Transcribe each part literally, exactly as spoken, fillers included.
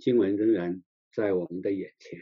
经文仍然在我们的眼前。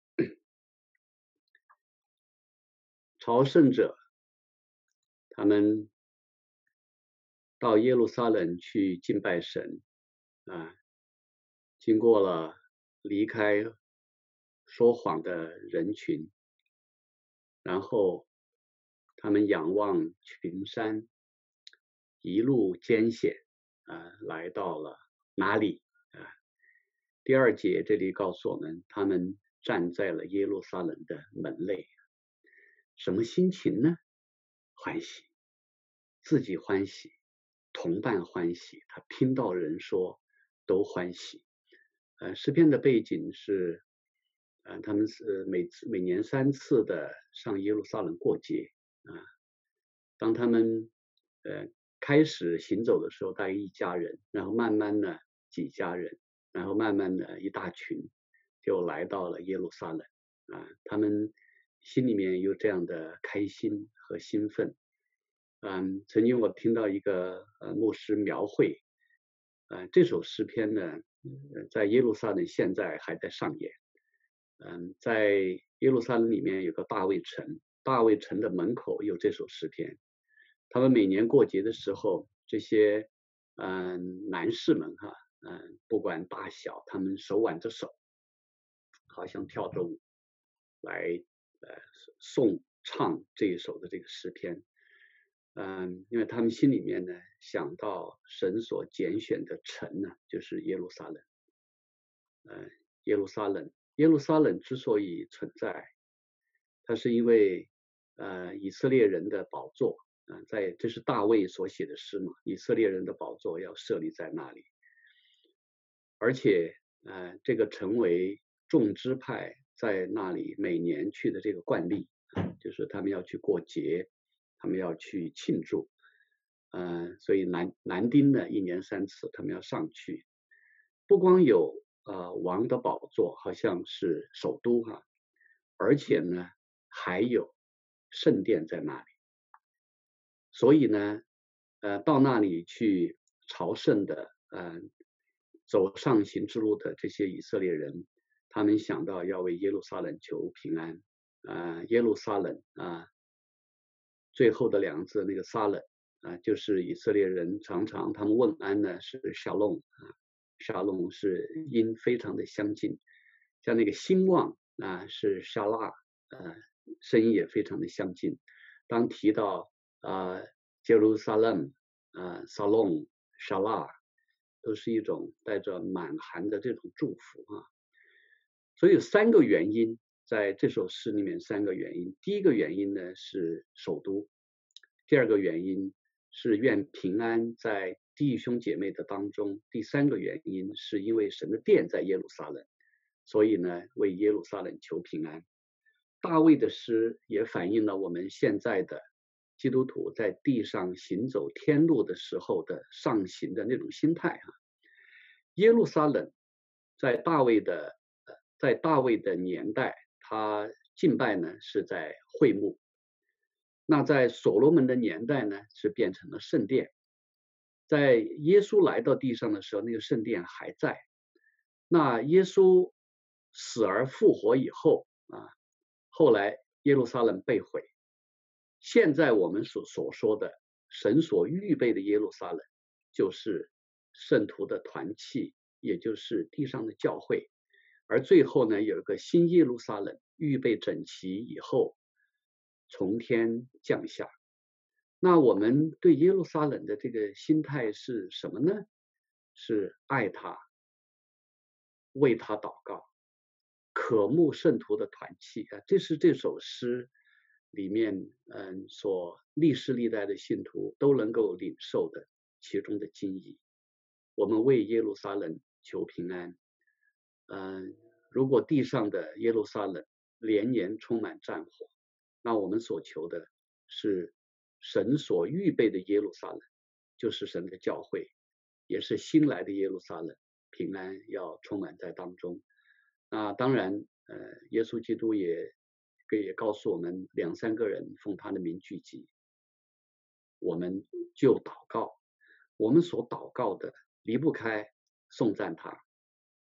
朝圣者他们到耶路撒冷去敬拜神啊，经过了离开说谎的人群，然后他们仰望群山，一路艰险啊，来到了哪里啊？第二节这里告诉我们，他们站在了耶路撒冷的门内，什么心情呢？欢喜，自己欢喜，同伴欢喜，他听到人说都欢喜。呃，诗篇的背景是，呃，他们是每次每年三次的上耶路撒冷过节啊。当他们呃开始行走的时候，大概一家人，然后慢慢的几家人，然后慢慢的一大群，就来到了耶路撒冷啊。他们心里面有这样的开心和兴奋。嗯，曾经我听到一个呃牧师描绘，呃这首诗篇呢，呃在耶路撒冷现在还在上演。嗯，在耶路撒冷里面有个大卫城，大卫城的门口有这首诗篇。他们每年过节的时候，这些嗯男士们哈，嗯不管大小，他们手挽着手，好像跳着舞来呃颂唱这一首的这个诗篇。嗯，因为他们心里面呢想到神所拣选的城呢，就是耶路撒冷。呃，耶路撒冷，耶路撒冷之所以存在，它是因为呃以色列人的宝座啊、呃在这是大卫所写的诗嘛，以色列人的宝座要设立在那里，而且呃这个成为众支派在那里每年去的这个惯例，就是他们要去过节，他们要去庆祝，呃，所以男男丁呢一年三次他们要上去，不光有呃王的宝座，好像是首都哈，而且呢还有圣殿在那里，所以呢，呃，到那里去朝圣的，呃，走上行之路的这些以色列人，他们想到要为耶路撒冷求平安，啊、耶路撒冷啊、最后的两个字那个撒冷啊、就是以色列人常常他们问安呢是 shalom 啊，shalom 是音非常的相近，像那个兴旺啊是 shala 呃，声音也非常的相近。当提到啊、Jerusalem 啊、Salom、Shala 都是一种带着满含的这种祝福啊。所以有三个原因，在这首诗里面三个原因。第一个原因呢是首都，第二个原因是愿平安在弟兄姐妹的当中，第三个原因是因为神的殿在耶路撒冷，所以呢为耶路撒冷求平安。大卫的诗也反映了我们现在的基督徒在地上行走天路的时候的上行的那种心态啊。耶路撒冷在大卫的呃在大卫的年代，他敬拜呢是在会幕，那在所罗门的年代呢是变成了圣殿。在耶稣来到地上的时候，那个圣殿还在。那耶稣死而复活以后啊，后来耶路撒冷被毁，现在我们所所说的神所预备的耶路撒冷，就是圣徒的团契，也就是地上的教会。而最后呢，有一个新耶路撒冷预备整齐以后，从天降下。那我们对耶路撒冷的这个心态是什么呢？是爱他，为他祷告，渴慕圣徒的团契啊，这是这首诗里面嗯所历世历代的信徒都能够领受的其中的经义。我们为耶路撒冷求平安，嗯，如果地上的耶路撒冷连年充满战火，那我们所求的是神所预备的耶路撒冷，就是神的教会，也是新来的耶路撒冷，平安要充满在当中。那当然，呃，耶稣基督也也告诉我们，两三个人奉他的名聚集，我们就祷告，我们所祷告的离不开颂赞他，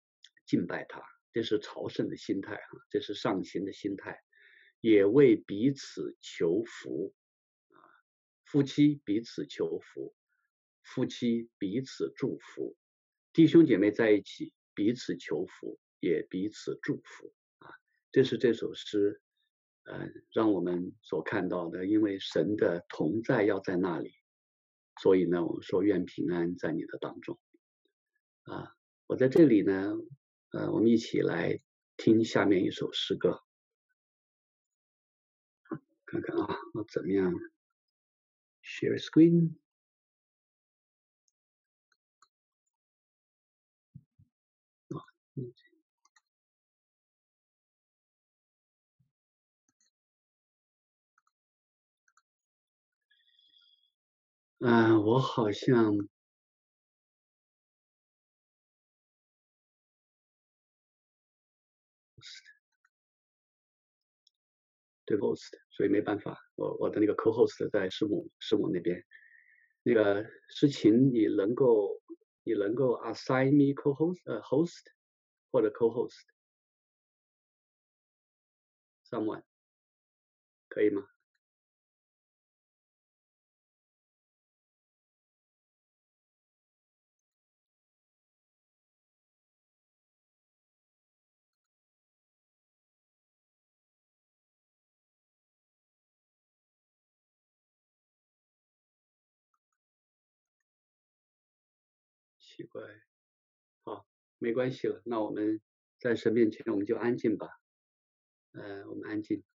敬拜他，这是朝圣的心态哈，这是上行的心态，也为彼此求福啊，夫妻彼此求福，夫妻彼此祝福，弟兄姐妹在一起彼此求福，也彼此祝福啊，这是这首诗呃，让我们所看到的，因为神的同在要在那里，所以呢，我们说愿平安在你的当中啊。我在这里呢，呃，我们一起来听下面一首诗歌，看看啊，我怎么样 share screen。嗯呃，我好像对 host，所以没办法，我我的那个 co-host 在师母师母那边。那个诗琴，你能够你能够 assign me co-host 呃 host 或者 co-host someone 可以吗？奇怪，好，没关系了，那我们在神面前我们就安静吧，呃，我们安静。